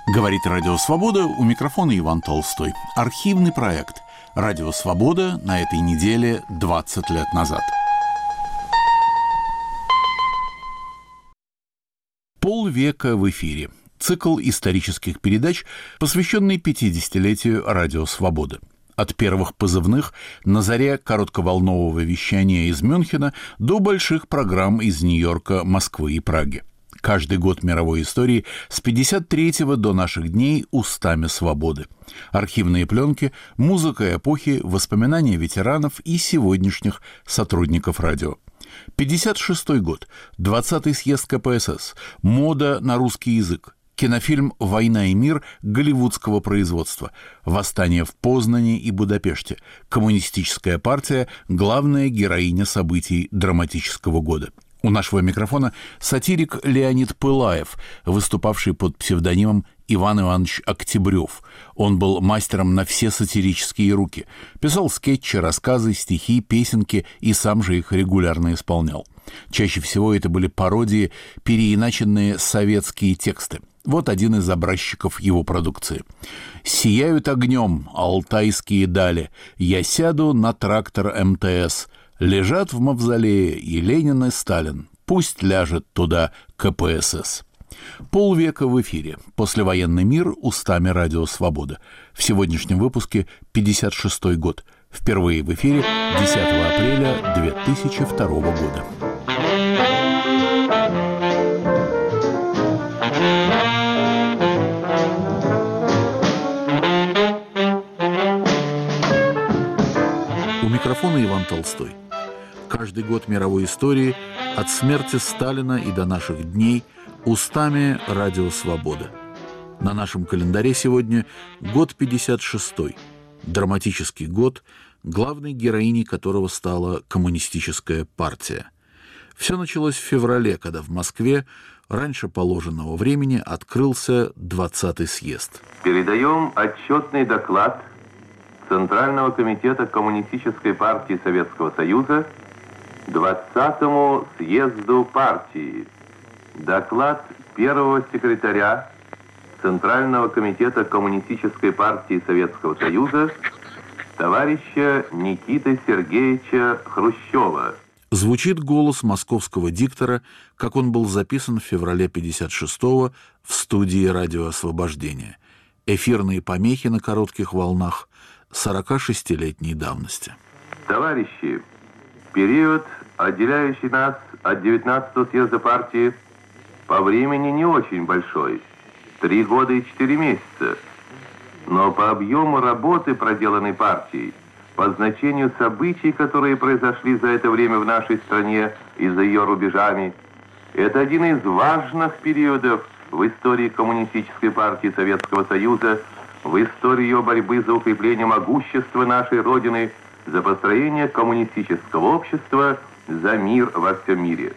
Говорит Радио Свобода, у микрофона Иван Толстой. Архивный проект «Радио Свобода» на этой неделе 20 лет назад. Полвека в эфире. Цикл исторических передач, посвященный 50-летию Радио Свобода. От первых позывных на заре коротковолнового вещания из Мюнхена до больших программ из Нью-Йорка, Москвы и Праги. Каждый год мировой истории с 53-го до наших дней устами свободы. Архивные пленки, музыка эпохи, воспоминания ветеранов и сегодняшних сотрудников радио. 56-й год, 20-й съезд КПСС, мода на русский язык, кинофильм «Война и мир» голливудского производства, восстание в Познане и Будапеште, коммунистическая партия – главная героиня событий драматического года. У нашего микрофона сатирик Леонид Пылаев, выступавший под псевдонимом Иван Иванович Октябрев. Он был мастером на все сатирические руки. Писал скетчи, рассказы, стихи, песенки и сам же их регулярно исполнял. Чаще всего это были пародии, переиначенные советские тексты. Вот один из образчиков его продукции. «Сияют огнем алтайские дали, я сяду на трактор МТС. Лежат в мавзолее и Ленин, и Сталин. Пусть ляжет туда КПСС». Полвека в эфире. Послевоенный мир устами Радио Свобода. В сегодняшнем выпуске 56-й год. Впервые в эфире 10 апреля 2002 года. У микрофона Иван Толстой. Каждый год мировой истории, от смерти Сталина и до наших дней, устами Радио Свобода. На нашем календаре сегодня год 56-й, драматический год, главной героиней которого стала коммунистическая партия. Все началось в феврале, когда в Москве раньше положенного времени открылся 20-й съезд. Передаем отчетный доклад Центрального комитета Коммунистической партии Советского Союза 20-му съезду партии. Доклад первого секретаря Центрального комитета Коммунистической партии Советского Союза товарища Никиты Сергеевича Хрущева. Звучит голос московского диктора, как он был записан в феврале 56-го в студии «Радио Освобождения». Эфирные помехи на коротких волнах 46-летней давности. Товарищи, период, отделяющий нас от 19-го съезда партии, по времени не очень большой. 3 года и 4 месяца. Но по объему работы, проделанной партией, по значению событий, которые произошли за это время в нашей стране и за ее рубежами, это один из важных периодов в истории Коммунистической партии Советского Союза, в истории ее борьбы за укрепление могущества нашей Родины, за построение коммунистического общества, за мир во всем мире.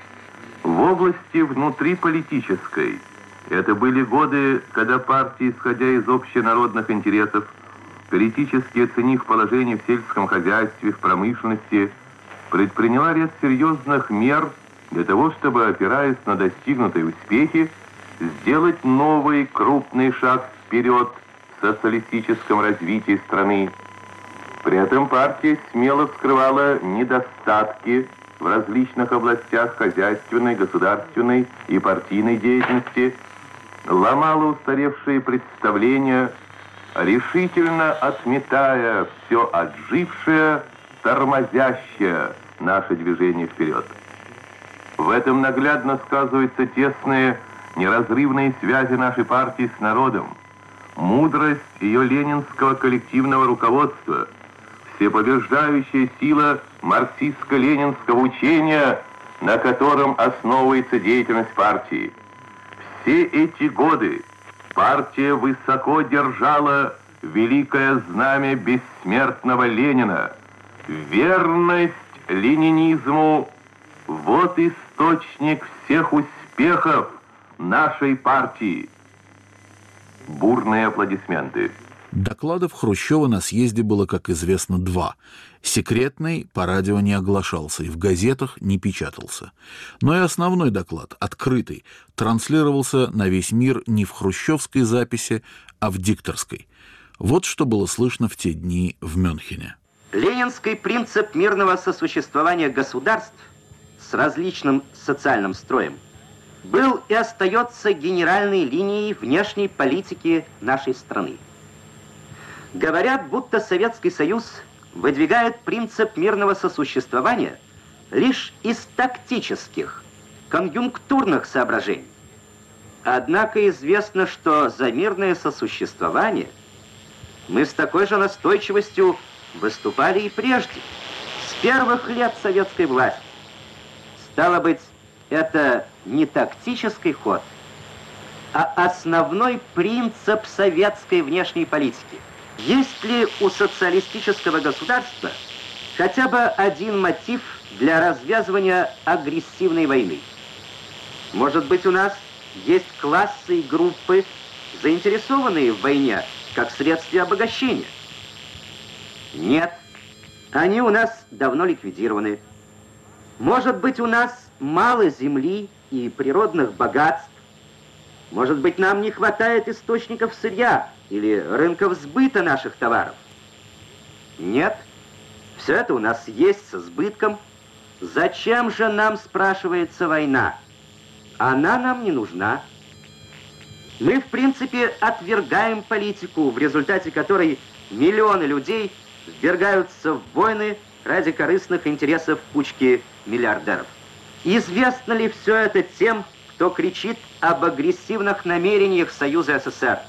В области внутриполитической это были годы, когда партия, исходя из общенародных интересов, критически оценив положение в сельском хозяйстве, в промышленности, предприняла ряд серьезных мер для того, чтобы, опираясь на достигнутые успехи, сделать новый крупный шаг вперед в социалистическом развитии страны. При этом партия смело вскрывала недостатки в различных областях хозяйственной, государственной и партийной деятельности, ломала устаревшие представления, решительно отметая все отжившее, тормозящее наше движение вперед. В этом наглядно сказываются тесные, неразрывные связи нашей партии с народом, мудрость ее ленинского коллективного руководства, всепобеждающая сила марксистско-ленинского учения, на котором основывается деятельность партии. Все эти годы партия высоко держала великое знамя бессмертного Ленина. Верность ленинизму – вот источник всех успехов нашей партии. Бурные аплодисменты. Докладов Хрущева на съезде было, как известно, два. Секретный по радио не оглашался и в газетах не печатался. Но и основной доклад, открытый, транслировался на весь мир не в хрущевской записи, а в дикторской. Вот что было слышно в те дни в Мюнхене. Ленинский принцип мирного сосуществования государств с различным социальным строем был и остается генеральной линией внешней политики нашей страны. Говорят, будто Советский Союз выдвигает принцип мирного сосуществования лишь из тактических, конъюнктурных соображений. Однако известно, что за мирное сосуществование мы с такой же настойчивостью выступали и прежде, с первых лет советской власти. Стало быть, это не тактический ход, а основной принцип советской внешней политики. Есть ли у социалистического государства хотя бы один мотив для развязывания агрессивной войны? Может быть, у нас есть классы и группы, заинтересованные в войне как средстве обогащения? Нет, они у нас давно ликвидированы. Может быть, у нас мало земли и природных богатств. Может быть, нам не хватает источников сырья или рынков сбыта наших товаров. Нет, все это у нас есть с избытком. Зачем же нам, спрашивается, война? Она нам не нужна. Мы, в принципе, отвергаем политику, в результате которой миллионы людей ввергаются в войны ради корыстных интересов кучки миллиардеров. Известно ли все это тем, кто кричит об агрессивных намерениях Союза СССР?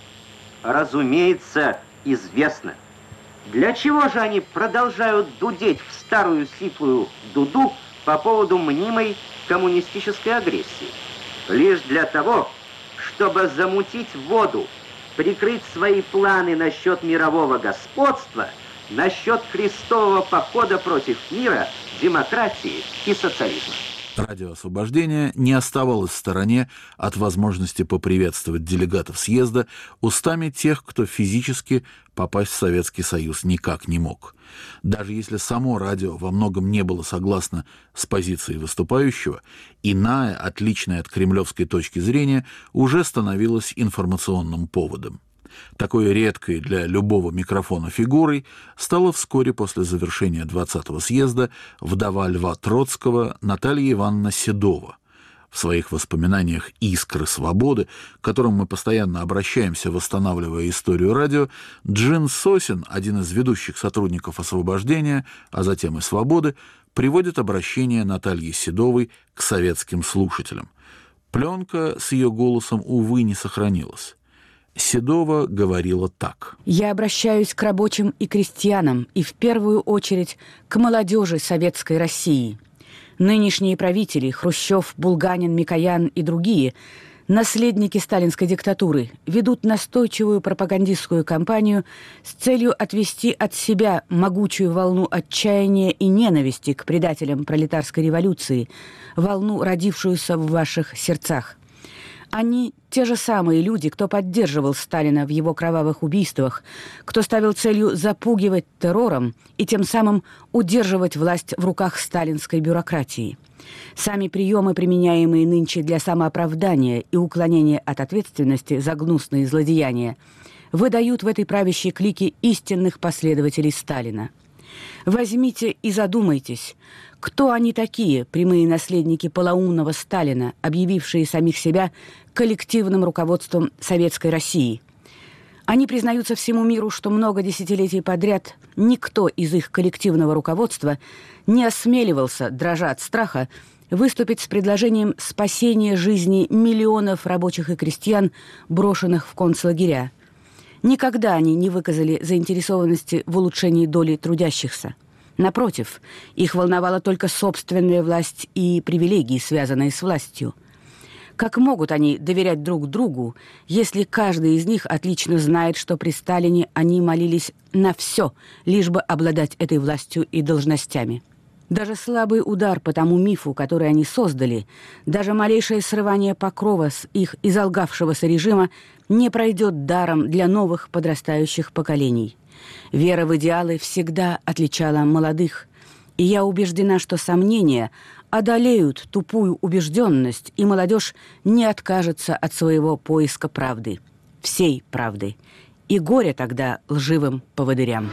Разумеется, известно. Для чего же они продолжают дудеть в старую сиплую дуду по поводу мнимой коммунистической агрессии? Лишь для того, чтобы замутить воду, прикрыть свои планы насчет мирового господства, насчет крестового похода против мира, демократии и социализма. Радио «Освобождение» не оставалось в стороне от возможности поприветствовать делегатов съезда устами тех, кто физически попасть в Советский Союз никак не мог. Даже если само радио во многом не было согласно с позицией выступающего, иная, отличная от кремлевской точки зрения, уже становилась информационным поводом. Такой редкой для любого микрофона фигурой стала вскоре после завершения 20-го съезда вдова Льва Троцкого Наталья Ивановна Седова. В своих воспоминаниях «Искры свободы», к которым мы постоянно обращаемся, восстанавливая историю радио, Джин Сосин, один из ведущих сотрудников «Освобождения», а затем и «Свободы», приводит обращение Натальи Седовой к советским слушателям. Пленка с ее голосом, увы, не сохранилась. Седова говорила так. «Я обращаюсь к рабочим и крестьянам, и в первую очередь к молодежи Советской России. Нынешние правители Хрущев, Булганин, Микоян и другие, наследники сталинской диктатуры, ведут настойчивую пропагандистскую кампанию с целью отвести от себя могучую волну отчаяния и ненависти к предателям пролетарской революции, волну, родившуюся в ваших сердцах. Они те же самые люди, кто поддерживал Сталина в его кровавых убийствах, кто ставил целью запугивать террором и тем самым удерживать власть в руках сталинской бюрократии. Сами приемы, применяемые нынче для самооправдания и уклонения от ответственности за гнусные злодеяния, выдают в этой правящей клике истинных последователей Сталина. Возьмите и задумайтесь, кто они такие, прямые наследники полоумного Сталина, объявившие самих себя коллективным руководством Советской России? Они признаются всему миру, что много десятилетий подряд никто из их коллективного руководства не осмеливался, дрожа от страха, выступить с предложением спасения жизни миллионов рабочих и крестьян, брошенных в концлагеря. Никогда они не выказали заинтересованности в улучшении доли трудящихся. Напротив, их волновала только собственная власть и привилегии, связанные с властью. Как могут они доверять друг другу, если каждый из них отлично знает, что при Сталине они молились на все, лишь бы обладать этой властью и должностями? Даже слабый удар по тому мифу, который они создали, даже малейшее срывание покрова с их изолгавшегося режима не пройдет даром для новых подрастающих поколений. Вера в идеалы всегда отличала молодых, и я убеждена, что сомнения одолеют тупую убежденность, и молодежь не откажется от своего поиска правды, всей правды, и горе тогда лживым поводырям.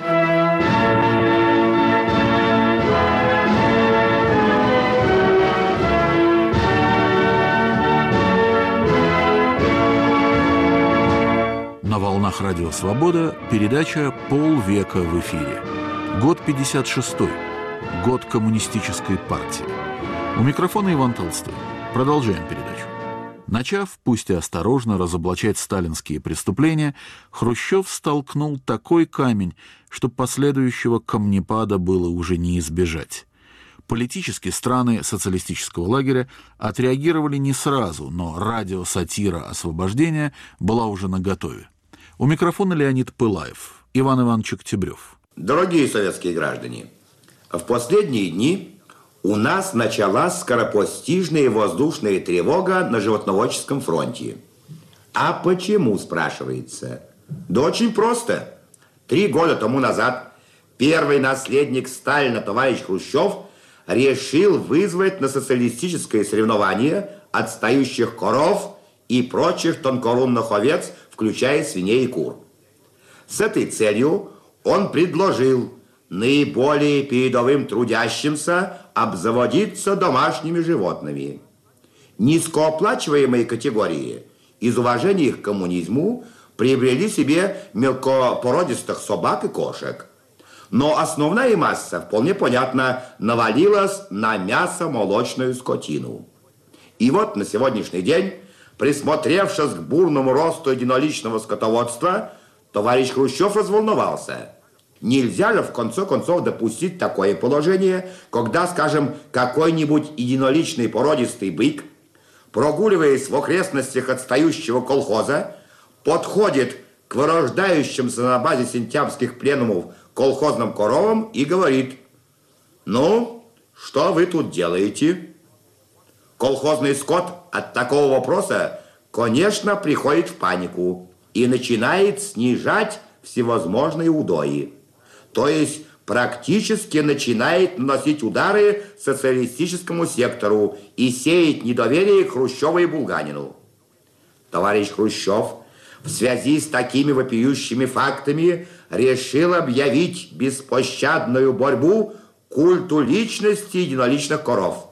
На волнах Радио Свобода передача «Полвека в эфире». Год 56-й. Год коммунистической партии. У микрофона Иван Толстой. Продолжаем передачу. Начав, пусть и осторожно, разоблачать сталинские преступления, Хрущев столкнул такой камень, что последующего камнепада было уже не избежать. Политически страны социалистического лагеря отреагировали не сразу, но радиосатира освобождения была уже наготове. У микрофона Леонид Пылаев, Иван Иванович Октябрев. Дорогие советские граждане, в последние дни у нас началась скоропостижная воздушная тревога на животноводческом фронте. А почему, спрашивается? Да очень просто. 3 года тому назад первый наследник Сталина, товарищ Хрущев, решил вызвать на социалистическое соревнование отстающих коров и прочих тонкорунных овец, включая свиней и кур. С этой целью он предложил наиболее передовым трудящимся обзаводиться домашними животными. Низкооплачиваемые категории из уважения к коммунизму приобрели себе мелкопородистых собак и кошек. Но основная масса, вполне понятно, навалилась на мясо-молочную скотину. И вот на сегодняшний день, присмотревшись к бурному росту единоличного скотоводства, товарищ Хрущев разволновался. Нельзя же в конце концов допустить такое положение, когда, скажем, какой-нибудь единоличный породистый бык, прогуливаясь в окрестностях отстающего колхоза, подходит к вырождающимся на базе сентябрьских пленумов колхозным коровам и говорит: «Ну, что вы тут делаете?» Колхозный скот от такого вопроса, конечно, приходит в панику и начинает снижать всевозможные удои. То есть практически начинает наносить удары социалистическому сектору и сеять недоверие к Хрущеву и Булганину. Товарищ Хрущев в связи с такими вопиющими фактами решил объявить беспощадную борьбу культу личности единоличных коров.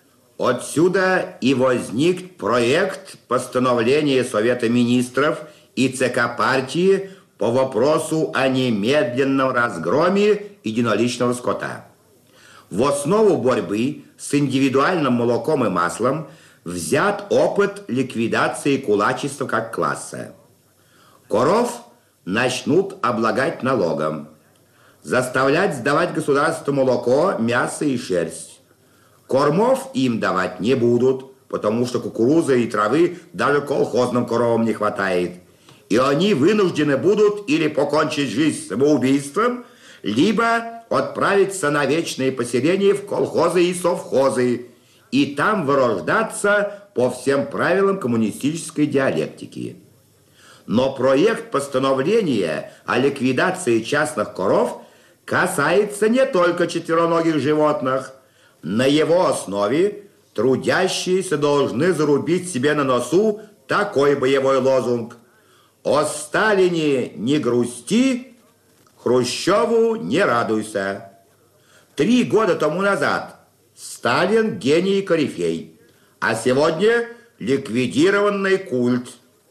Отсюда и возник проект постановления Совета министров и ЦК партии по вопросу о немедленном разгроме единоличного скота. В основу борьбы с индивидуальным молоком и маслом взят опыт ликвидации кулачества как класса. Коров начнут облагать налогом, заставлять сдавать государству молоко, мясо и шерсть. Кормов им давать не будут, потому что кукурузы и травы даже колхозным коровам не хватает. И они вынуждены будут или покончить жизнь самоубийством, либо отправиться на вечное поселение в колхозы и совхозы, и там вырождаться по всем правилам коммунистической диалектики. Но проект постановления о ликвидации частных коров касается не только четвероногих животных. На его основе трудящиеся должны зарубить себе на носу такой боевой лозунг: «О Сталине не грусти, Хрущеву не радуйся». 3 года тому назад Сталин гений и корифей, а сегодня ликвидированный культ.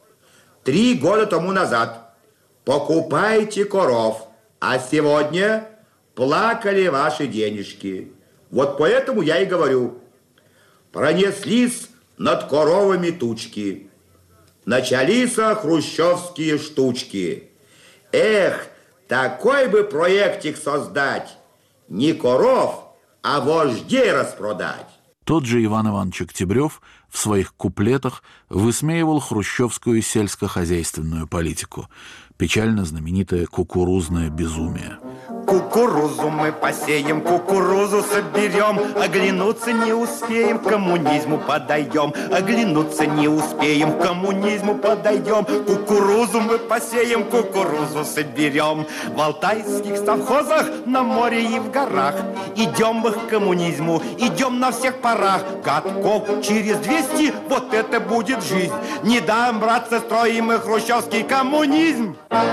3 года тому назад покупайте коров, а сегодня плакали ваши денежки. Вот поэтому я и говорю: пронеслись над коровами тучки, начались хрущевские штучки. Эх, такой бы проектик создать, не коров, а вождей распродать. Тот же Иван Иванович Октябрев в своих куплетах высмеивал хрущевскую сельскохозяйственную политику, печально знаменитое кукурузное безумие. Кукурузу мы посеем, кукурузу соберем, оглянуться не успеем, к коммунизму подойдем. Оглянуться не успеем, к коммунизму подойдем. Кукурузу мы посеем, кукурузу соберем. В алтайских совхозах, на море и в горах идем мы к коммунизму, идем на всех парах. Годков через 200, вот это будет жизнь. Не дам, братцы, строим мы хрущевский коммунизм.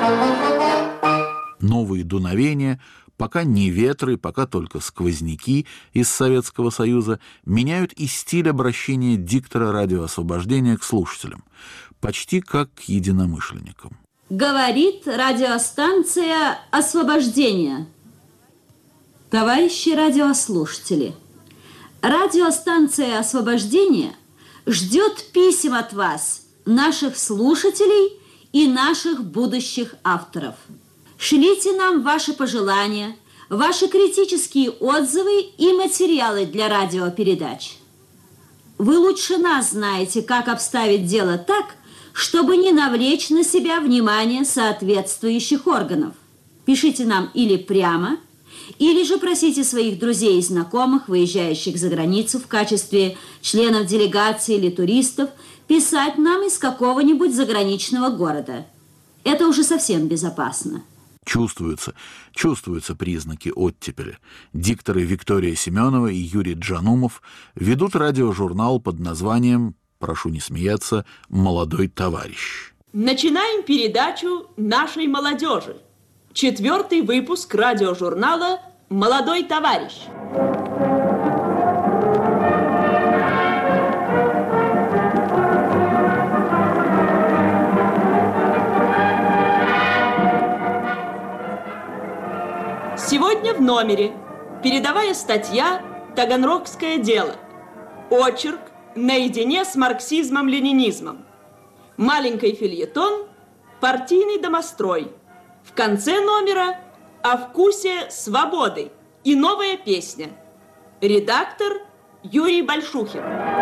Новые дуновения, пока не ветры, пока только сквозняки из Советского Союза, меняют и стиль обращения диктора радиоосвобождения к слушателям, почти как к единомышленникам. Говорит радиостанция «Освобождение». Товарищи радиослушатели, радиостанция «Освобождение» ждет писем от вас, наших слушателей и наших будущих авторов. Шлите нам ваши пожелания, ваши критические отзывы и материалы для радиопередач. Вы лучше нас знаете, как обставить дело так, чтобы не навлечь на себя внимание соответствующих органов. Пишите нам или прямо, или же просите своих друзей и знакомых, выезжающих за границу в качестве членов делегации или туристов, писать нам из какого-нибудь заграничного города. Это уже совсем безопасно. Чувствуются признаки оттепели. Дикторы Виктория Семенова и Юрий Джанумов ведут радиожурнал под названием, прошу не смеяться, «Молодой товарищ». Начинаем передачу нашей молодежи. 4-й выпуск радиожурнала «Молодой товарищ». Сегодня в номере передовая статья «Таганрогское дело». Очерк «Наедине с марксизмом-ленинизмом». Маленький фельетон «Партийный домострой». В конце номера «О вкусе свободы» и новая песня. Редактор Юрий Большухин.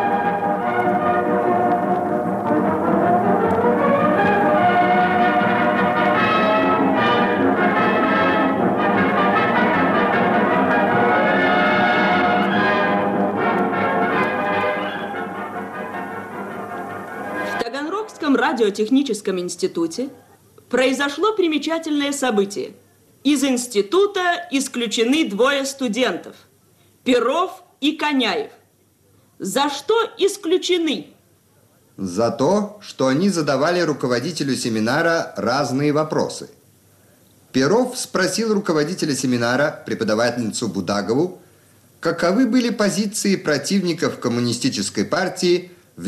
В Таганрогском радиотехническом институте произошло примечательное событие. Из института исключены 2 студентов – Перов и Коняев. За что исключены? За то, что они задавали руководителю семинара разные вопросы. Перов спросил руководителя семинара, преподавательницу Будагову, каковы были позиции противников коммунистической партии в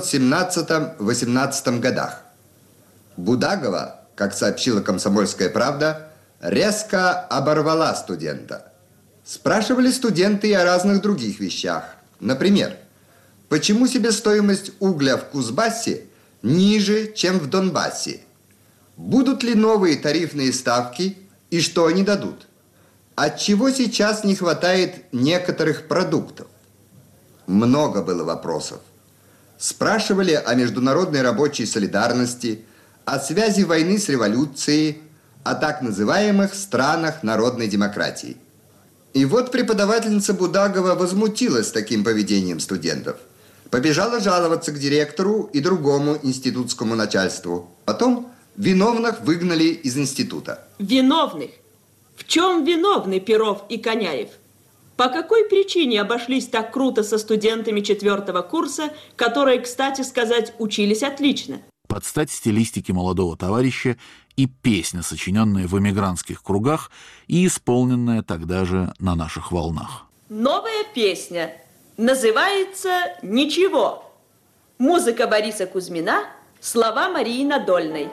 1917-18 годах. Будагова, как сообщила «Комсомольская правда», резко оборвала студента. Спрашивали студенты и о разных других вещах. Например, почему себестоимость угля в Кузбассе ниже, чем в Донбассе? Будут ли новые тарифные ставки и что они дадут? Отчего сейчас не хватает некоторых продуктов? Много было вопросов. Спрашивали о международной рабочей солидарности, о связи войны с революцией, о так называемых странах народной демократии. И вот преподавательница Будагова возмутилась таким поведением студентов. Побежала жаловаться к директору и другому институтскому начальству. Потом виновных выгнали из института. Виновных? В чем виновны Перов и Коняев? По какой причине обошлись так круто со студентами 4-го курса, которые, кстати сказать, учились отлично? Под стать стилистике молодого товарища и песня, сочиненная в эмигрантских кругах и исполненная тогда же на наших волнах. Новая песня называется «Ничего». Музыка Бориса Кузьмина, слова Марии Надольной.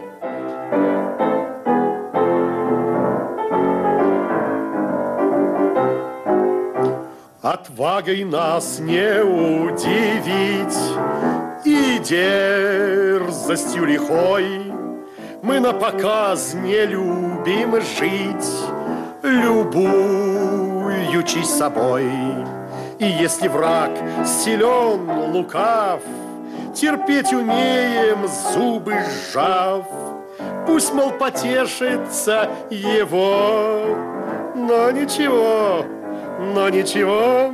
Отвагой нас не удивить и дерзостью лихой. Мы напоказ не любим жить, любуючись собой. И если враг силен, лукав, терпеть умеем, зубы сжав. Пусть, мол, потешится его но ничего, но ничего.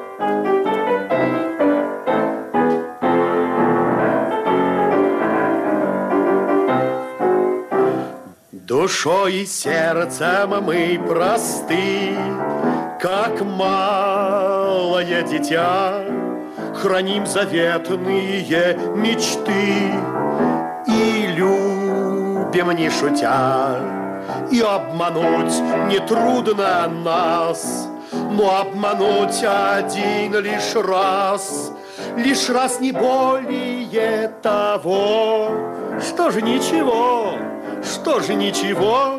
Душой и сердцем мы просты, как малое дитя, храним заветные мечты и любим не шутя. И обмануть нетрудно нас, но обмануть один лишь раз не более того. Что же ничего, что же ничего?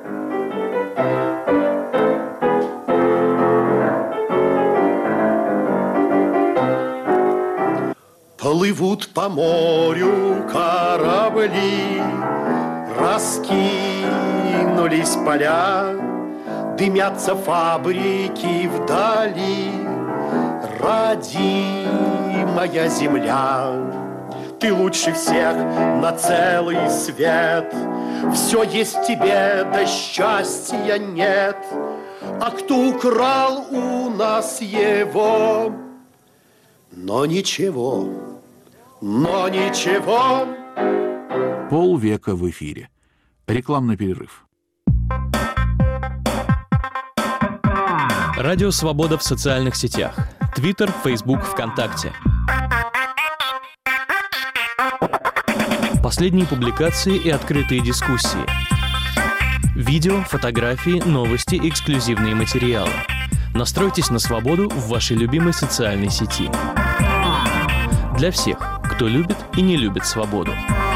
Плывут по морю корабли, раскинулись поля, дымятся фабрики вдали, родимая земля. Ты лучше всех на целый свет, все есть в тебе, да счастья нет. А кто украл у нас его? Но ничего, но ничего. Полвека в эфире. Рекламный перерыв. Радио «Свобода» в социальных сетях. Твиттер, Фейсбук, ВКонтакте. Последние публикации и открытые дискуссии. Видео, фотографии, новости, эксклюзивные материалы. Настройтесь на свободу в вашей любимой социальной сети. Для всех, кто любит и не любит свободу.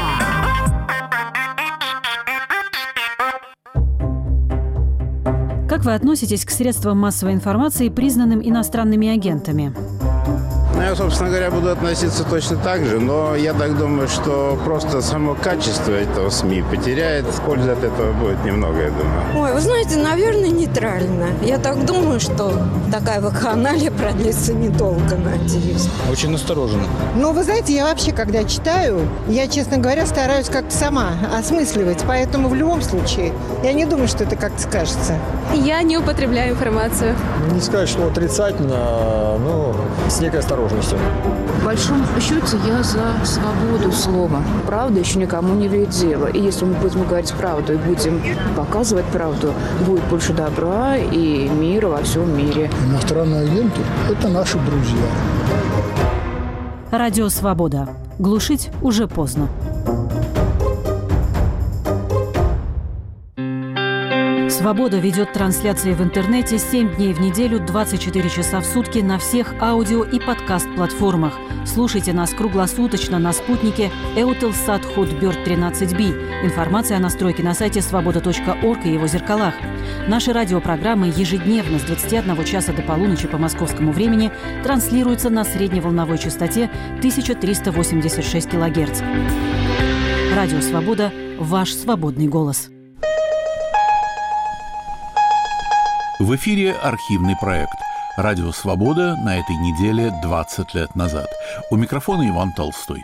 Как вы относитесь к средствам массовой информации, признанным иностранными агентами? Я, собственно говоря, буду относиться точно так же, но я так думаю, что просто само качество этого СМИ потеряет. Пользы от этого будет немного, я думаю. Ой, вы знаете, наверное, нейтрально. Я так думаю, что такая вакханалия продлится недолго, надеюсь. Очень настороженно. Ну, вы знаете, я вообще, когда читаю, я, честно говоря, стараюсь как-то сама осмысливать. Поэтому в любом случае, я не думаю, что это как-то скажется. Я не употребляю информацию. Не сказать, что отрицательно, но с некой осторожностью. В большом счете я за свободу слова. Правда еще никому не имеет дела. И если мы будем говорить правду и будем показывать правду, будет больше добра и мира во всем мире. Иностранные агенты – это наши друзья. Радио «Свобода». Глушить уже поздно. «Свобода» ведет трансляции в интернете 7 дней в неделю, 24 часа в сутки на всех аудио и подкаст-платформах. Слушайте нас круглосуточно на спутнике Eutelsat Hotbird 13B. Информация о настройке на сайте svoboda.org и его зеркалах. Наши радиопрограммы ежедневно с 21 часа до полуночи по московскому времени транслируются на средневолновой частоте 1386 кГц. Радио «Свобода» – ваш свободный голос. В эфире архивный проект «Радио Свобода» на этой неделе 20 лет назад. У микрофона Иван Толстой.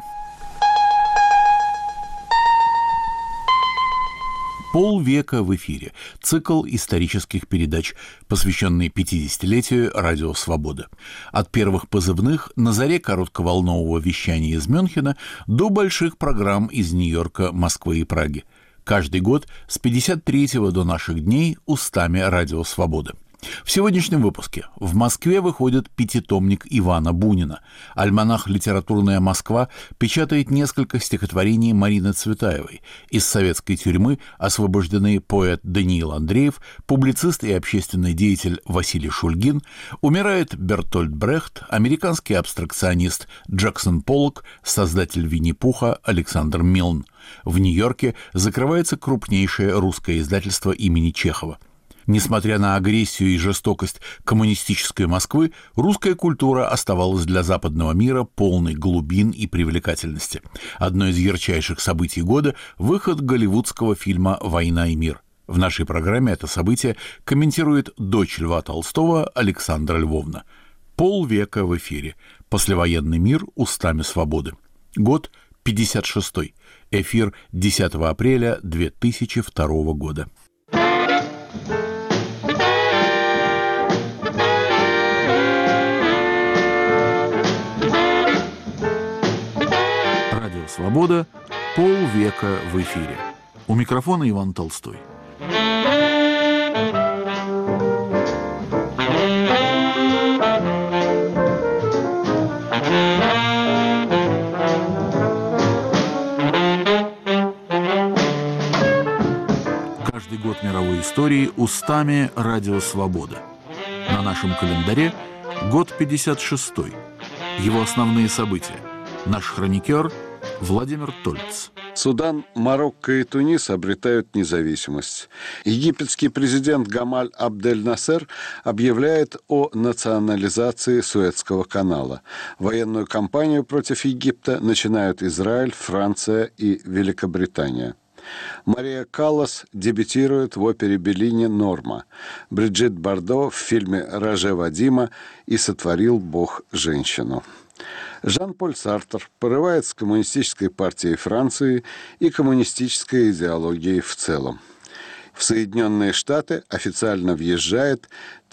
Полвека в эфире. Цикл исторических передач, посвященный 50-летию «Радио Свобода». От первых позывных на заре коротковолнового вещания из Мюнхена до больших программ из Нью-Йорка, Москвы и Праги. Каждый год с 53-го до наших дней устами «Радио Свобода». В сегодняшнем выпуске в Москве выходит пятитомник Ивана Бунина. Альманах «Литературная Москва» печатает несколько стихотворений Марины Цветаевой. Из советской тюрьмы освобождены поэт Даниил Андреев, публицист и общественный деятель Василий Шульгин, умирает Бертольд Брехт, американский абстракционист Джексон Поллок, создатель Винни-Пуха Александр Милн. В Нью-Йорке закрывается крупнейшее русское издательство имени Чехова. Несмотря на агрессию и жестокость коммунистической Москвы, русская культура оставалась для западного мира полной глубин и привлекательности. Одно из ярчайших событий года – выход голливудского фильма «Война и мир». В нашей программе это событие комментирует дочь Льва Толстого Александра Львовна. Полвека в эфире. Послевоенный мир устами свободы. Год 56-й. Эфир 10 апреля 2002 года. «Свобода». Полвека в эфире. У микрофона Иван Толстой. Каждый год мировой истории устами «Радио Свобода». На нашем календаре год 56-й. Его основные события. Наш хроникер Владимир Тольц. Судан, Марокко и Тунис обретают независимость. Египетский президент Гамаль Абдель-Насер объявляет о национализации Суэцкого канала. Военную кампанию против Египта начинают Израиль, Франция и Великобритания. Мария Каллас дебютирует в опере Беллини «Норма». Бриджит Бардо в фильме «Роже Вадима» и «Сотворил Бог женщину». Жан-Поль Сартр порывает с коммунистической партией Франции и коммунистической идеологией в целом. В Соединенные Штаты официально въезжает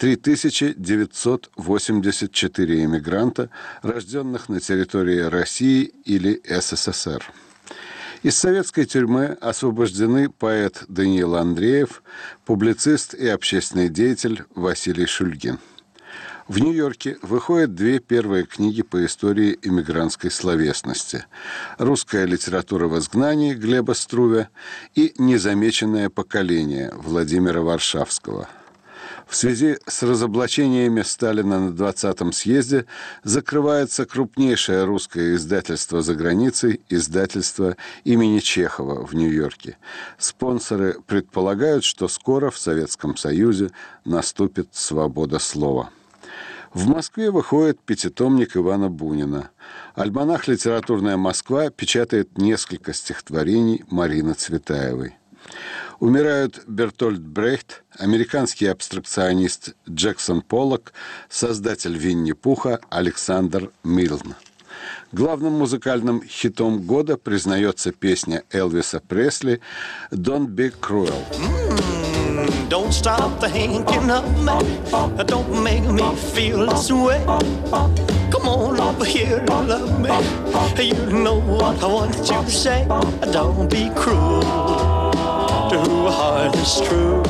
3984 иммигранта, рожденных на территории России или СССР. Из советской тюрьмы освобождены поэт Даниил Андреев, публицист и общественный деятель Василий Шульгин. В Нью-Йорке выходят две первые книги по истории иммигрантской словесности: «Русская литература в изгнании» Глеба Струве и «Незамеченное поколение» Владимира Варшавского. В связи с разоблачениями Сталина на 20-м съезде закрывается крупнейшее русское издательство за границей, издательство имени Чехова в Нью-Йорке. Спонсоры предполагают, что скоро в Советском Союзе наступит свобода слова. В Москве выходит пятитомник Ивана Бунина. Альманах «Литературная Москва» печатает несколько стихотворений Марины Цветаевой. Умирают Бертольд Брехт, американский абстракционист Джексон Поллок, создатель Винни-Пуха Александр Милн. Главным музыкальным хитом года признается песня Элвиса Пресли «Don't Be Cruel». Don't stop thinking of me. Don't make me feel this way. Come on over here and love me. You know what I want you to say. Don't be cruel to a heart that's true.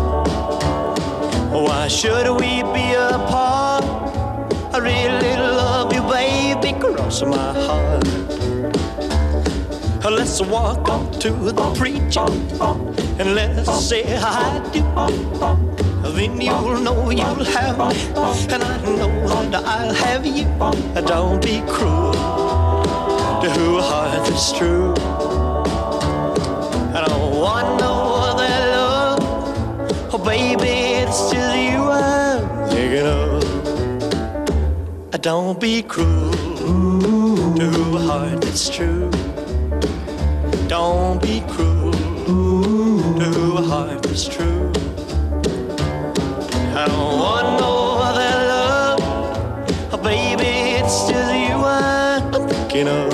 Why should we be apart? I really love you, baby. Cross my heart. Let's walk up to the preacher and let's say I do. Then you'll know you'll have me, and I know that I'll have you. Don't be cruel to a heart that's true. I don't want no other love. Oh, baby, it's just you I'm thinking of. Don't be cruel to a heart that's true. Don't be cruel to a heart that's true. I don't want no other love. Oh, baby, it's just you I'm thinking of.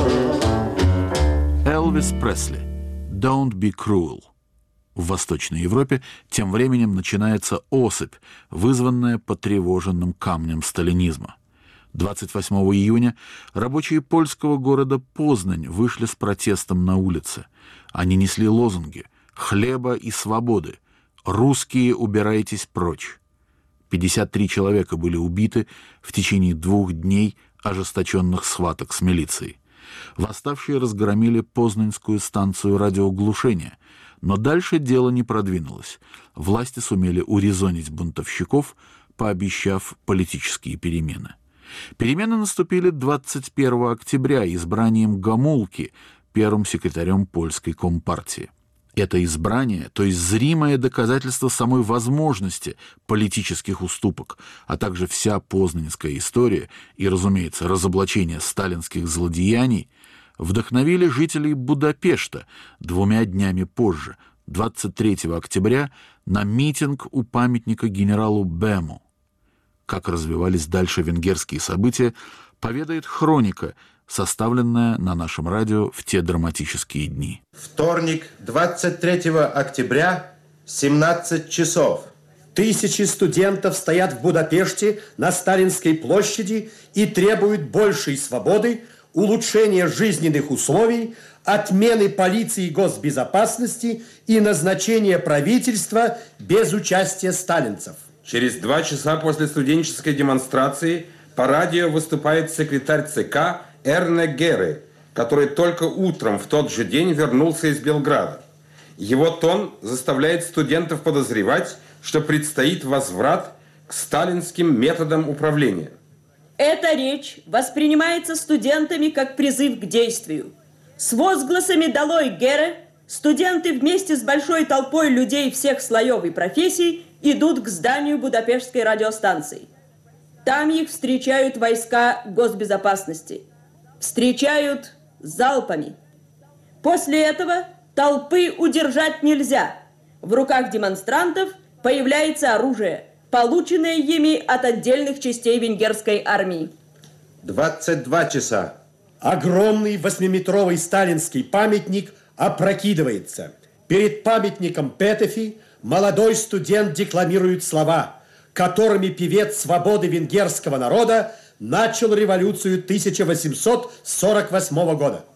Элвис Пресли. Don't be cruel. В Восточной Европе тем временем начинается особь, вызванная потревоженным камнем сталинизма. 28 июня рабочие польского города Познань вышли с протестом на улице. Они несли лозунги «Хлеба и свободы», «Русские, убирайтесь прочь». 53 человека были убиты в течение 2 дней ожесточенных схваток с милицией. Восставшие разгромили Познанскую станцию радиоглушения, но дальше дело не продвинулось. Власти сумели урезонить бунтовщиков, пообещав политические перемены. Перемены наступили 21 октября избранием Гомулки первым секретарем польской компартии. Это избрание, то есть зримое доказательство самой возможности политических уступок, а также вся познанская история и, разумеется, разоблачение сталинских злодеяний, вдохновили жителей Будапешта 2 днями позже, 23 октября, на митинг у памятника генералу Бему. Как развивались дальше венгерские события, поведает хроника, составленная на нашем радио в те драматические дни. Вторник, 23 октября, 17 часов. Тысячи студентов стоят в Будапеште на Сталинской площади и требуют большей свободы, улучшения жизненных условий, отмены полиции и госбезопасности и назначения правительства без участия сталинцев. Через 2 часа после студенческой демонстрации по радио выступает секретарь ЦК Эрне Гере, который только утром в тот же день вернулся из Белграда. Его тон заставляет студентов подозревать, что предстоит возврат к сталинским методам управления. Эта речь воспринимается студентами как призыв к действию. С возгласами «Долой Гере» студенты вместе с большой толпой людей всех слоев и профессий идут к зданию Будапештской радиостанции. Там их встречают войска госбезопасности. Встречают залпами. После этого толпы удержать нельзя. В руках демонстрантов появляется оружие, полученное ими от отдельных частей венгерской армии. 22 часа. Огромный 8-метровый сталинский памятник опрокидывается. Перед памятником Петефи молодой студент декламирует слова, которыми певец свободы венгерского народа начал революцию 1848 года.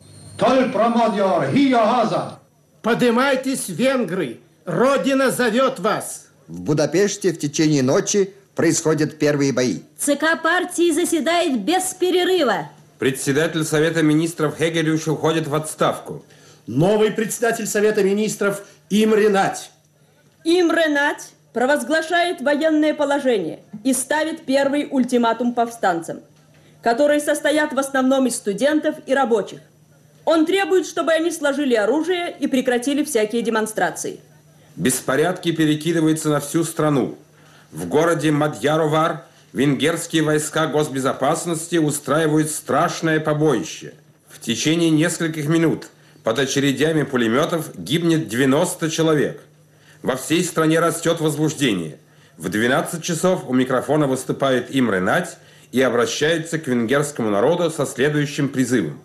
Поднимайтесь, венгры! Родина зовет вас! В Будапеште в течение ночи происходят первые бои. ЦК партии заседает без перерыва. Председатель Совета министров Хегелюш уходит в отставку. Новый председатель Совета министров Имре Надь. Имре Надь провозглашает военное положение и ставит первый ультиматум повстанцам, которые состоят в основном из студентов и рабочих. Он требует, чтобы они сложили оружие и прекратили всякие демонстрации. Беспорядки перекидываются на всю страну. В городе Мадьяровар венгерские войска госбезопасности устраивают страшное побоище. В течение нескольких минут под очередями пулеметов гибнет 90 человек. Во всей стране растет возбуждение. В 12 часов у микрофона выступает Имре Надь и обращается к венгерскому народу со следующим призывом.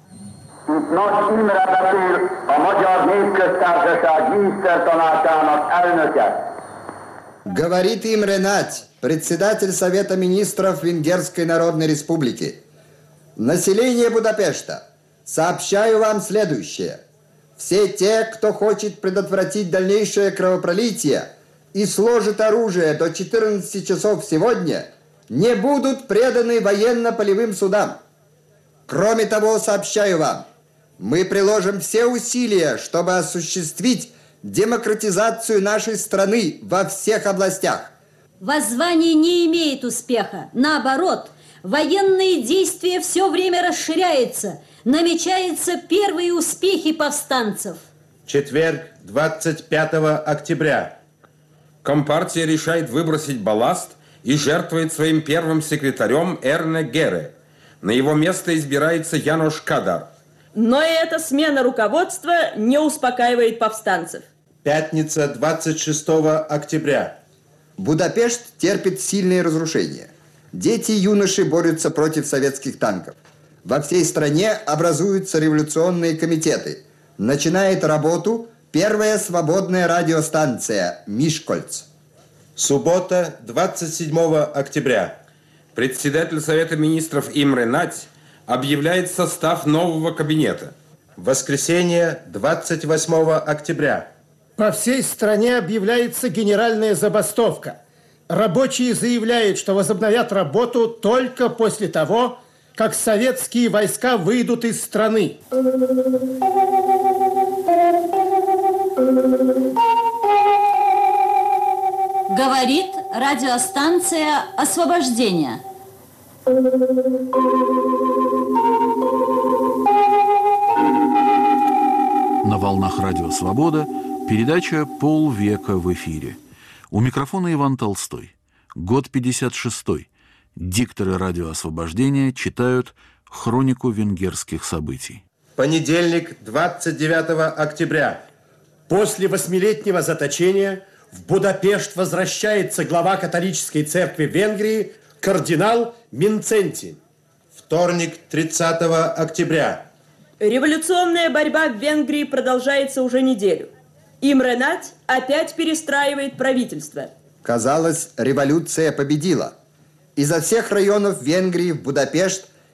Говорит Имре Надь, председатель Совета министров Венгерской Народной Республики. Население Будапешта, сообщаю вам следующее. Все те, кто хочет предотвратить дальнейшее кровопролитие и сложит оружие до 14 часов сегодня, не будут преданы военно-полевым судам. Кроме того, сообщаю вам, мы приложим все усилия, чтобы осуществить демократизацию нашей страны во всех областях. Воззвание не имеет успеха. Наоборот, военные действия все время расширяются. Намечаются первые успехи повстанцев. Четверг, 25 октября. Компартия решает выбросить балласт и жертвует своим первым секретарем Эрне Гере. На его место избирается Янош Кадар. Но и эта смена руководства не успокаивает повстанцев. Пятница, 26 октября. Будапешт терпит сильные разрушения. Дети и юноши борются против советских танков. Во всей стране образуются революционные комитеты. Начинает работу первая свободная радиостанция «Мишкольц». Суббота, 27 октября. Председатель Совета министров Имре Надь объявляет состав нового кабинета. Воскресенье, 28 октября. По всей стране объявляется генеральная забастовка. Рабочие заявляют, что возобновят работу только после того, как советские войска выйдут из страны. Говорит радиостанция «Освобождение». На волнах радио «Свобода» передача «Полвека в эфире». У микрофона Иван Толстой. Год 56-й. Дикторы радио «Освобождение» читают хронику венгерских событий. Понедельник, 29 октября. После 8-летнего заточения в Будапешт возвращается глава католической церкви Венгрии кардинал Минценти. Вторник, 30 октября. Революционная борьба в Венгрии продолжается уже неделю. Имре Надь опять перестраивает правительство. Казалось, революция победила. Изо всех районов Венгрии в Будапешт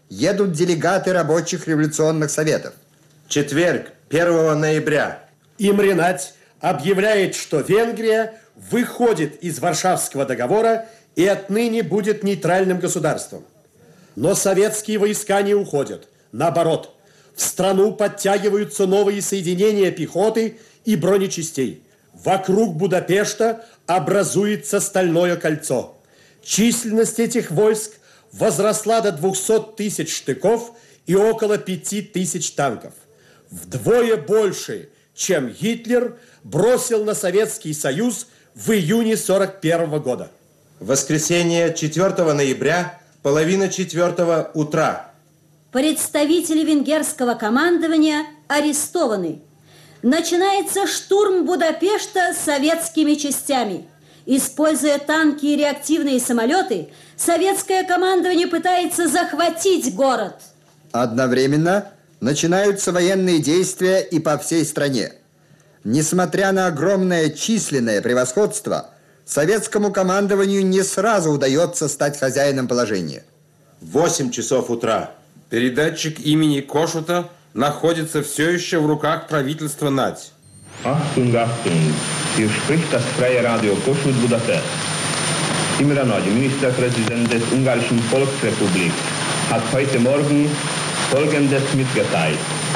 едут делегаты рабочих революционных советов. Четверг, 1 ноября. Имре Надь объявляет, что Венгрия выходит из Варшавского договора и отныне будет нейтральным государством. Но советские войска не уходят. Наоборот, в страну подтягиваются новые соединения пехоты и бронечастей. Вокруг Будапешта образуется стальное кольцо. Численность этих войск возросла до 200 тысяч штыков и около 5000 танков. Вдвое больше, чем Гитлер бросил на Советский Союз в июне 1941 года. Воскресенье, 4 ноября, половина 4 утра. Представители венгерского командования арестованы. Начинается штурм Будапешта советскими частями. Используя танки и реактивные самолеты, советское командование пытается захватить город. Одновременно начинаются военные действия и по всей стране. Несмотря на огромное численное превосходство, советскому командованию не сразу удается стать хозяином положения. 8 часов утра. Передатчик имени Кошута находится все еще в руках правительства Надь. Achtung, Achtung, hier spricht das freie Radio Kossuth Budapest. Imre Nagy, Ministerpräsident des Ungarischen Volksrepublik, hat heute Morgen Folgendes mitgeteilt.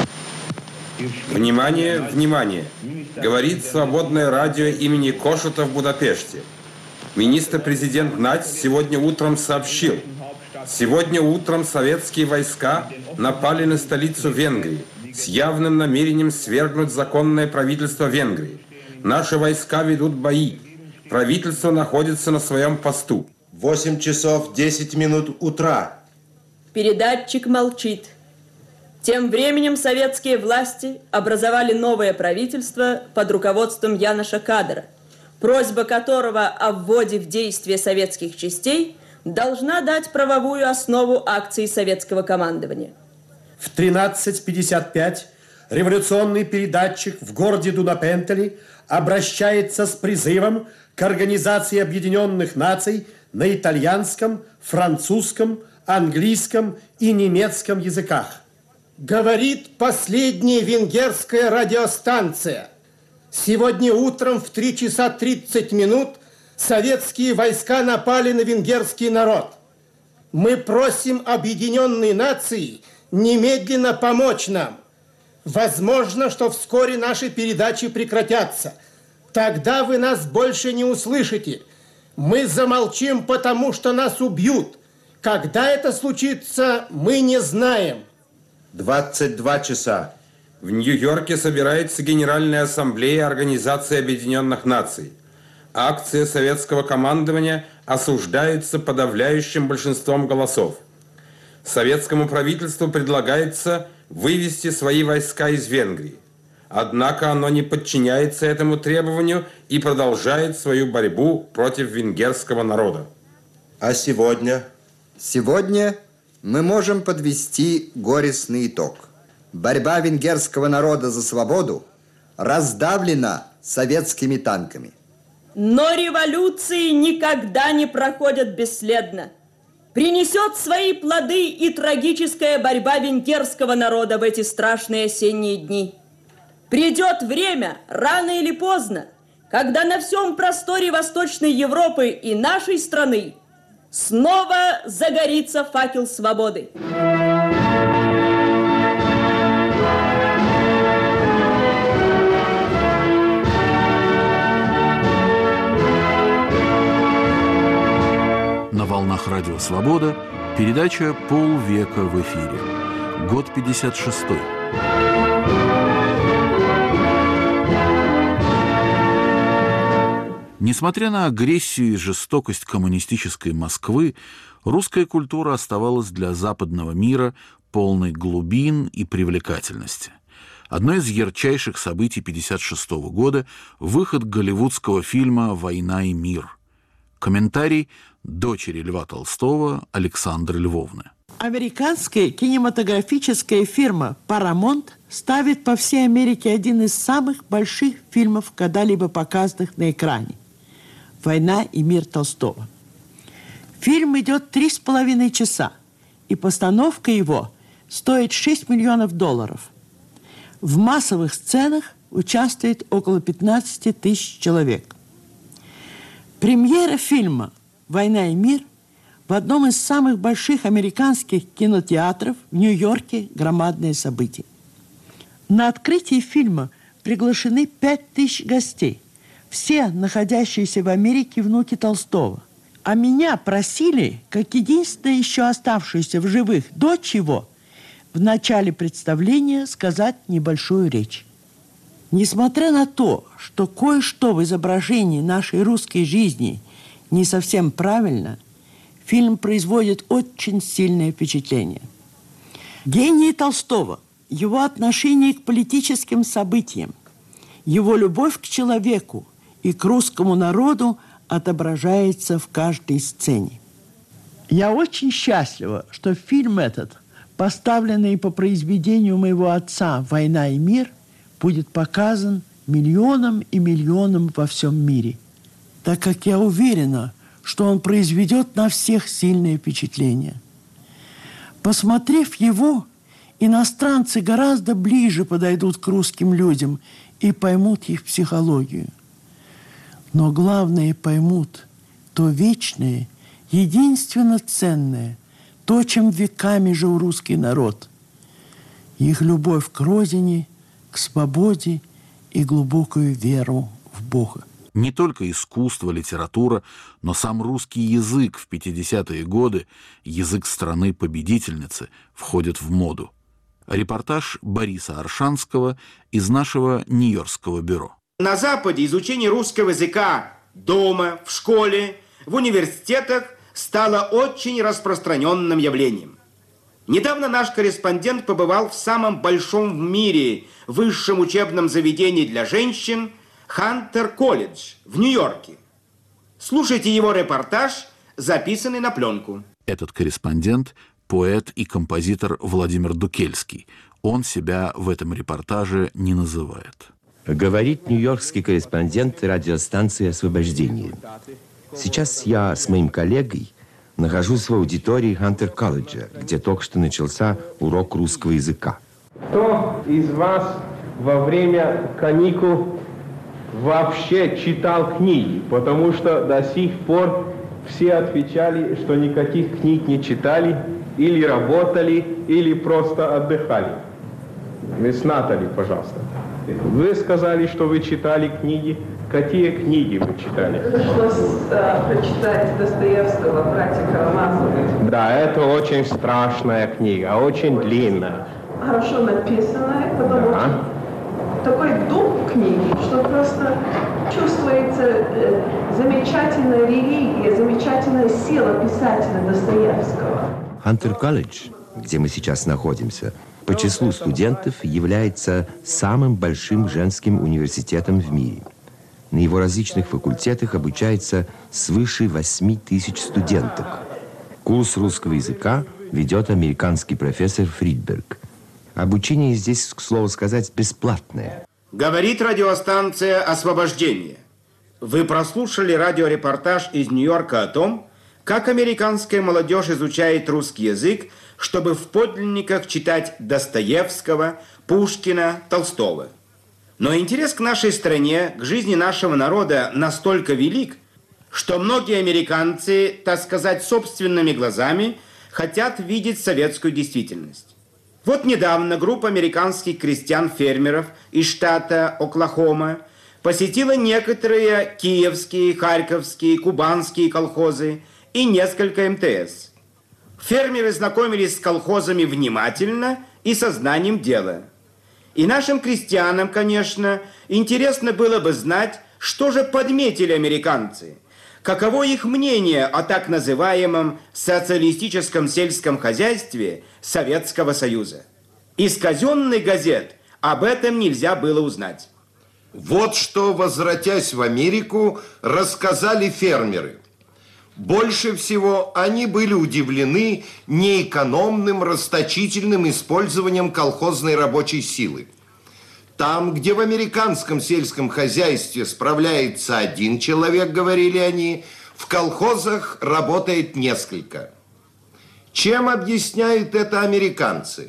Внимание, внимание! Говорит свободное радио имени Кошута в Будапеште. Министр-президент Надь сегодня утром сообщил. Сегодня утром советские войска напали на столицу Венгрии с явным намерением свергнуть законное правительство Венгрии. Наши войска ведут бои. Правительство находится на своем посту. 8 часов 10 минут утра. Передатчик молчит. Тем временем советские власти образовали новое правительство под руководством Яноша Кадера, просьба которого о вводе в действие советских частей должна дать правовую основу акций советского командования. В 13:55 революционный передатчик в городе Дунапентели обращается с призывом к Организации Объединенных Наций на итальянском, французском, английском и немецком языках. Говорит последняя венгерская радиостанция. Сегодня утром в 3 часа 30 минут советские войска напали на венгерский народ. Мы просим Объединенные Нации немедленно помочь нам. Возможно, что вскоре наши передачи прекратятся. Тогда вы нас больше не услышите. Мы замолчим, потому что нас убьют. Когда это случится, мы не знаем. 22 часа. В Нью-Йорке собирается Генеральная Ассамблея Организации Объединенных Наций. Акция советского командования осуждается подавляющим большинством голосов. Советскому правительству предлагается вывести свои войска из Венгрии. Однако оно не подчиняется этому требованию и продолжает свою борьбу против венгерского народа. А сегодня? Сегодня мы можем подвести горестный итог. Борьба венгерского народа за свободу раздавлена советскими танками. Но революции никогда не проходят бесследно. Принесет свои плоды и трагическая борьба венгерского народа в эти страшные осенние дни. Придет время, рано или поздно, когда на всем просторе Восточной Европы и нашей страны снова загорится факел свободы. На волнах Радио Свобода передача «Полвека в эфире». Год 56-й. Несмотря на агрессию и жестокость коммунистической Москвы, русская культура оставалась для западного мира полной глубин и привлекательности. Одно из ярчайших событий 1956 года – выход голливудского фильма «Война и мир». Комментарий дочери Льва Толстого Александры Львовны. Американская кинематографическая фирма Paramount ставит по всей Америке один из самых больших фильмов, когда-либо показанных на экране. «Война и мир» Толстого. Фильм идет 3,5 часа. и постановка его стоит $6 миллионов. В массовых сценах участвует около 15 тысяч человек. Премьера фильма «Война и мир» в одном из самых больших американских кинотеатров в Нью-Йорке – громадное событие. На открытии фильма приглашены 5000 гостей. Все находящиеся в Америке внуки Толстого. А меня просили, как единственная еще оставшуюся в живых дочь его, в начале представления сказать небольшую речь. Несмотря на то, что кое-что в изображении нашей русской жизни не совсем правильно, фильм производит очень сильное впечатление. Гений Толстого, его отношение к политическим событиям, его любовь к человеку и к русскому народу отображается в каждой сцене. Я очень счастлива, что фильм этот, поставленный по произведению моего отца «Война и мир», будет показан миллионам и миллионам во всем мире, так как я уверена, что он произведет на всех сильное впечатление. Посмотрев его, иностранцы гораздо ближе подойдут к русским людям и поймут их психологию. Но главное, поймут то вечное, единственно ценное, то, чем веками жил русский народ. Их любовь к родине, к свободе и глубокую веру в Бога. Не только искусство, литература, но сам русский язык в 50-е годы, язык страны-победительницы, входит в моду. Репортаж Бориса Аршанского из нашего Нью-Йоркского бюро. На Западе изучение русского языка дома, в школе, в университетах стало очень распространенным явлением. Недавно наш корреспондент побывал в самом большом в мире высшем учебном заведении для женщин Хантер-колледж в Нью-Йорке. Слушайте его репортаж, записанный на пленку. Этот корреспондент – поэт и композитор Владимир Дукельский. Он себя в этом репортаже не называет. Говорит нью-йоркский корреспондент радиостанции «Освобождение». Сейчас я с моим коллегой нахожусь в аудитории Хантер-колледжа, где только что начался урок русского языка. Кто из вас во время каникул вообще читал книги? Потому что до сих пор все отвечали, что никаких книг не читали, или работали, или просто отдыхали. Мисс Натали, пожалуйста. Вы сказали, что вы читали книги. Какие книги вы читали? Пришлось прочитать Достоевского «Братья Карамазовы». Да, это очень страшная книга, очень длинная. Хорошо написанная, потому что такой дух книги, что просто чувствуется замечательная религия, замечательная сила писателя Достоевского. Хантер-колледж, где мы сейчас находимся, по числу студентов является самым большим женским университетом в мире. На его различных факультетах обучается свыше 8000 студенток. Курс русского языка ведет американский профессор Фридберг. Обучение здесь, к слову сказать, бесплатное. Говорит радиостанция «Освобождение». Вы прослушали радиорепортаж из Нью-Йорка о том, как американская молодежь изучает русский язык, чтобы в подлинниках читать Достоевского, Пушкина, Толстого. Но интерес к нашей стране, к жизни нашего народа настолько велик, что многие американцы, так сказать, собственными глазами хотят видеть советскую действительность. Вот недавно группа американских крестьян-фермеров из штата Оклахома посетила некоторые киевские, харьковские, кубанские колхозы и несколько МТС. Фермеры знакомились с колхозами внимательно и со знанием дела. И нашим крестьянам, конечно, интересно было бы знать, что же подметили американцы, каково их мнение о так называемом социалистическом сельском хозяйстве Советского Союза. Из казенных газет об этом нельзя было узнать. Вот что, возвратясь в Америку, рассказали фермеры. Больше всего они были удивлены неэкономным, расточительным использованием колхозной рабочей силы. Там, где в американском сельском хозяйстве справляется один человек, говорили они, в колхозах работает несколько. Чем объясняют это американцы?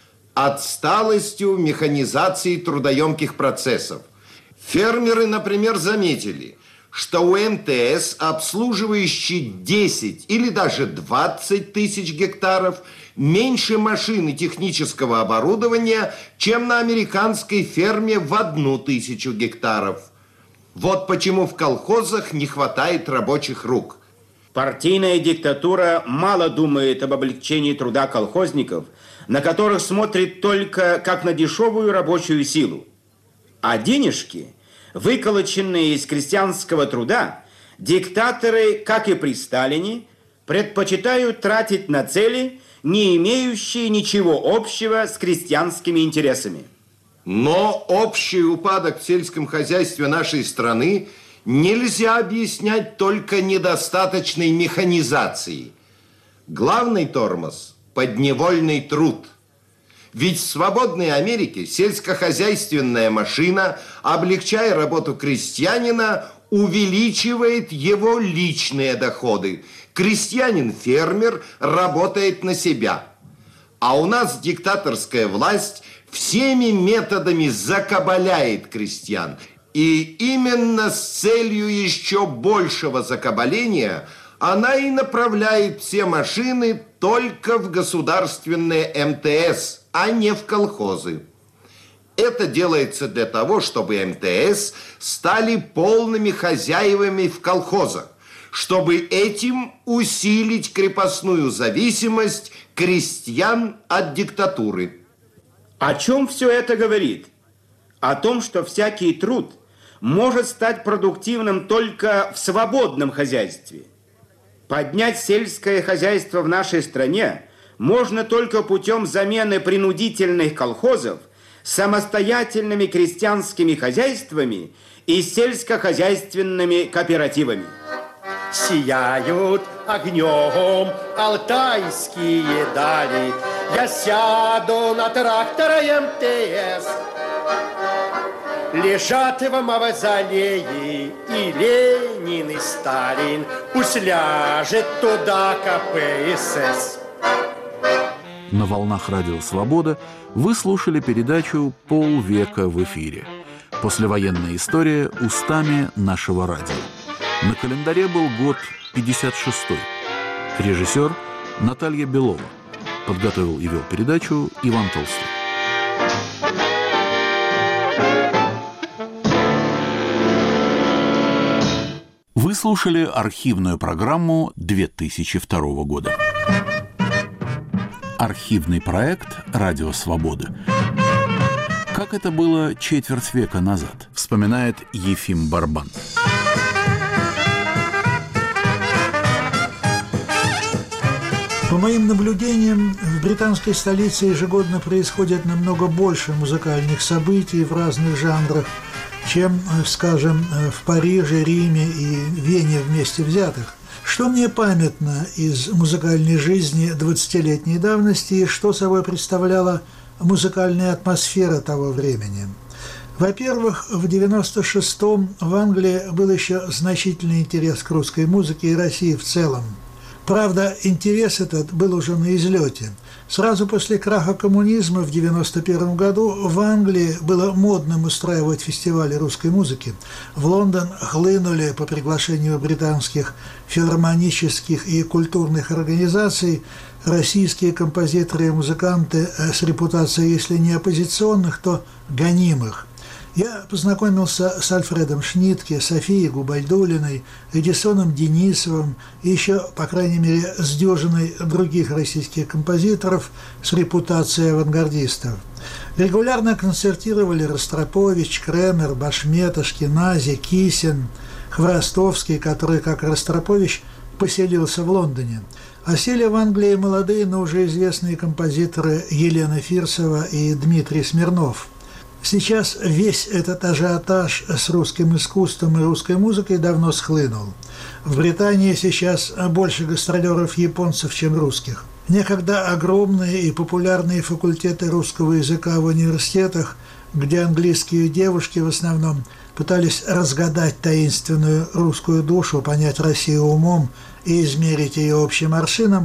Отсталостью механизации трудоемких процессов. Фермеры, например, заметили, что у МТС, обслуживающий 10 или даже 20 тысяч гектаров, меньше машин и технического оборудования, чем на американской ферме в 1000 гектаров. Вот почему в колхозах не хватает рабочих рук. Партийная диктатура мало думает об облегчении труда колхозников, на которых смотрит только как на дешевую рабочую силу. А денежки, выколоченные из крестьянского труда, диктаторы, как и при Сталине, предпочитают тратить на цели, не имеющие ничего общего с крестьянскими интересами. Но общий упадок в сельском хозяйстве нашей страны нельзя объяснять только недостаточной механизацией. Главный тормоз – подневольный труд. Ведь в свободной Америке сельскохозяйственная машина, облегчая работу крестьянина, увеличивает его личные доходы. Крестьянин-фермер работает на себя. А у нас диктаторская власть всеми методами закабаляет крестьян. И именно с целью еще большего закабаления она и направляет все машины только в государственные МТС, а не в колхозы. Это делается для того, чтобы МТС стали полными хозяевами в колхозах, чтобы этим усилить крепостную зависимость крестьян от диктатуры. О чем все это говорит? О том, что всякий труд может стать продуктивным только в свободном хозяйстве. Поднять сельское хозяйство в нашей стране можно только путем замены принудительных колхозов самостоятельными крестьянскими хозяйствами и сельскохозяйственными кооперативами. Сияют огнем алтайские дали. Я сяду на трактора МТС. Лежат в мавзолее и Ленин, и Сталин. Пусть ляжет туда КПСС. На волнах радио «Свобода» вы слушали передачу «Полвека в эфире». Послевоенная история устами нашего радио. На календаре был год 56-й. Режиссер Наталья Белова. Подготовил и вел передачу Иван Толстой. Вы слушали архивную программу 2002 года. Архивный проект «Радио Свобода». Как это было четверть века назад, вспоминает Ефим Барбан. По моим наблюдениям, в британской столице ежегодно происходит намного больше музыкальных событий в разных жанрах, чем, скажем, в Париже, Риме и Вене вместе взятых. Что мне памятно из музыкальной жизни 20-летней давности и что собой представляла музыкальная атмосфера того времени? Во-первых, в 96-м в Англии был еще значительный интерес к русской музыке и России в целом. Правда, интерес этот был уже на излете. Сразу после краха коммунизма в 1991 году в Англии было модным устраивать фестивали русской музыки. В Лондон хлынули по приглашению британских филармонических и культурных организаций российские композиторы и музыканты с репутацией, если не оппозиционных, то гонимых. Я познакомился с Альфредом Шнитке, Софией Губайдуллиной, Эдисоном Денисовым и еще, по крайней мере, с дюжиной других российских композиторов с репутацией авангардистов. Регулярно концертировали Ростропович, Кремер, Башмет, Ашкенази, Кисин, Хворостовский, который, как Ростропович, поселился в Лондоне. А сели в Англии молодые, но уже известные композиторы Елена Фирсова и Дмитрий Смирнов. Сейчас весь этот ажиотаж с русским искусством и русской музыкой давно схлынул. В Британии сейчас больше гастролеров японцев, чем русских. Некогда огромные и популярные факультеты русского языка в университетах, где английские девушки в основном пытались разгадать таинственную русскую душу, понять Россию умом и измерить ее общим аршином,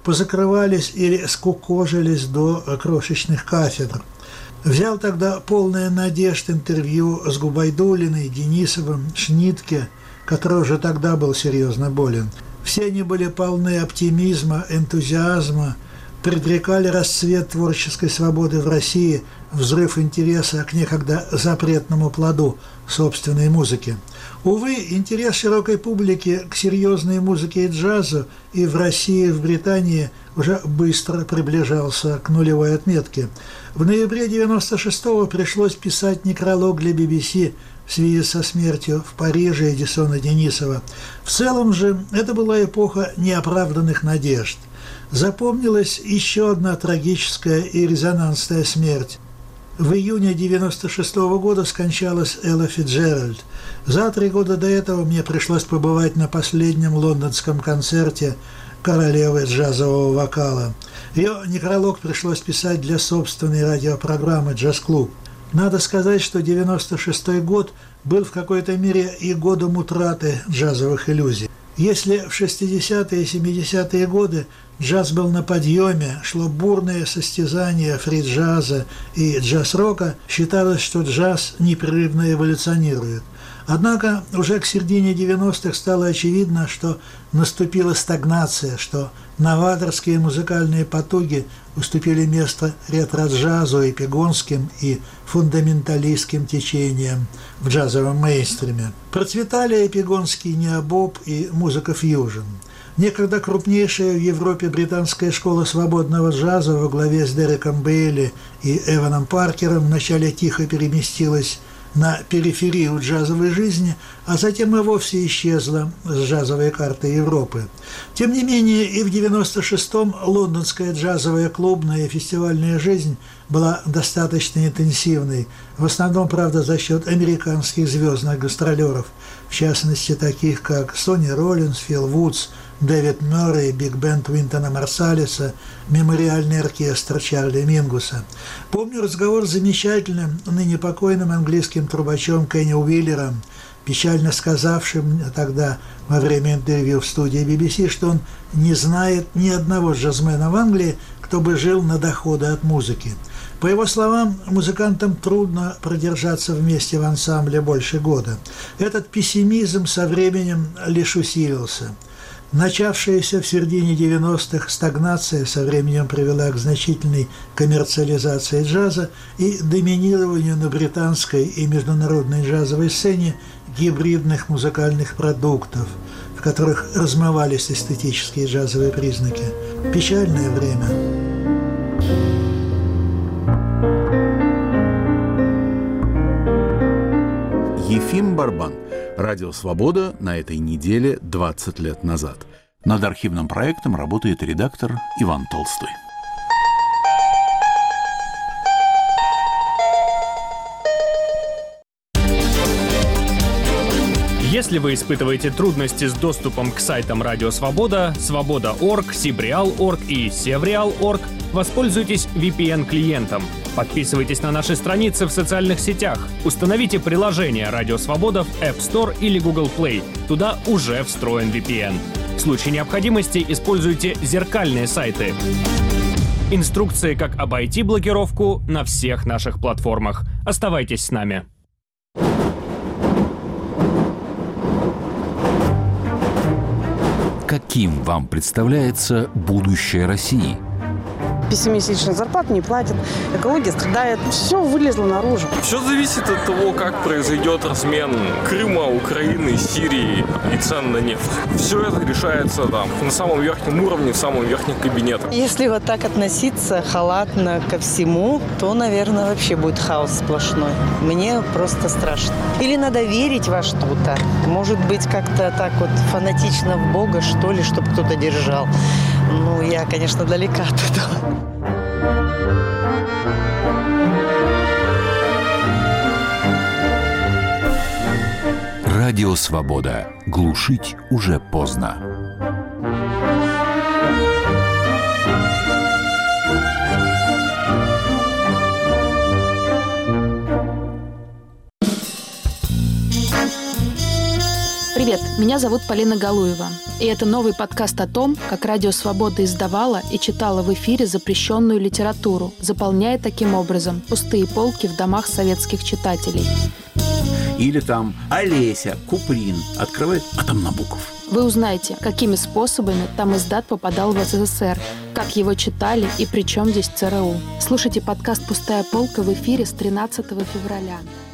позакрывались или скукожились до крошечных кафедр. Взял тогда полное надежд интервью с Губайдулиной, Денисовым, Шнитке, который уже тогда был серьезно болен. Все они были полны оптимизма, энтузиазма, предрекали расцвет творческой свободы в России, взрыв интереса к некогда запретному плоду собственной музыки. Увы, интерес широкой публики к серьезной музыке и джазу и в России, и в Британии уже быстро приближался к нулевой отметке. В ноябре 96-го пришлось писать некролог для BBC в связи со смертью в Париже Эдисона Денисова. В целом же это была эпоха неоправданных надежд. Запомнилась еще одна трагическая и резонансная смерть. В июне 96-го года скончалась Элла Фицджеральд. За 3 года до этого мне пришлось побывать на последнем лондонском концерте королевы джазового вокала. Ее некролог пришлось писать для собственной радиопрограммы «Джаз-клуб». Надо сказать, что 96-й год был в какой-то мере и годом утраты джазовых иллюзий. Если в 60-е и 70-е годы джаз был на подъеме, шло бурное состязание фри-джаза и джаз-рока, считалось, что джаз непрерывно эволюционирует. Однако уже к середине 90-х стало очевидно, что наступила стагнация, что новаторские музыкальные потуги уступили место ретро-джазу, эпигонским и фундаменталистским течениям в джазовом мейнстриме. Процветали эпигонский необоб и музыка фьюжн. Некогда крупнейшая в Европе британская школа свободного джаза во главе с Дереком Бейли и Эваном Паркером вначале тихо переместилась на периферию джазовой жизни, а затем и вовсе исчезла с джазовой карты Европы. Тем не менее, и в 96-м лондонская джазовая клубная и фестивальная жизнь была достаточно интенсивной, в основном, правда, за счет американских звездных гастролеров, в частности, таких как Сонни Роллинс, Фил Вудс, Дэвид Мёррей, биг-бенд Уинтона Марсалиса, мемориальный оркестр Чарли Мингуса. Помню разговор с замечательным, ныне покойным английским трубачом Кенни Уиллером, печально сказавшим тогда во время интервью в студии BBC, что он не знает ни одного джазмена в Англии, кто бы жил на доходы от музыки. По его словам, музыкантам трудно продержаться вместе в ансамбле больше года. Этот пессимизм со временем лишь усилился. Начавшаяся в середине 90-х стагнация со временем привела к значительной коммерциализации джаза и доминированию на британской и международной джазовой сцене гибридных музыкальных продуктов, в которых размывались эстетические джазовые признаки. Печальное время. Ефим Барбан. Радио «Свобода» на этой неделе 20 лет назад. Над архивным проектом работает редактор Иван Толстой. Если вы испытываете трудности с доступом к сайтам Радио Свобода, Свобода.орг, Сибреал.орг и Севреал.орг, воспользуйтесь VPN-клиентом. Подписывайтесь на наши страницы в социальных сетях. Установите приложение Радио Свобода в App Store или Google Play. Туда уже встроен VPN. В случае необходимости используйте зеркальные сайты. Инструкции, как обойти блокировку, на всех наших платформах. Оставайтесь с нами. Каким вам представляется будущее России? Пессимистичных зарплат не платят, экология страдает, все вылезло наружу. Все зависит от того, как произойдет размен Крыма, Украины, Сирии и цен на нефть. Все это решается там на самом верхнем уровне, в самом верхнем кабинете. Если вот так относиться халатно ко всему, то, наверное, вообще будет хаос сплошной. Мне просто страшно. Или надо верить во что-то. Может быть, как-то так вот фанатично в Бога, что ли, чтобы кто-то держал. Ну, я, конечно, далека от этого. Радио «Свобода». Глушить уже поздно. Привет, Привет, меня зовут Полина Галуева. И это новый подкаст о том, как Радио Свобода издавала и читала в эфире запрещенную литературу, заполняя таким образом пустые полки в домах советских читателей. Или там Олеся, Куприн открывает, а там Набоков. Вы узнаете, какими способами там издат попадал в СССР, как его читали и при чем здесь ЦРУ. Слушайте подкаст «Пустая полка» в эфире с 13 февраля.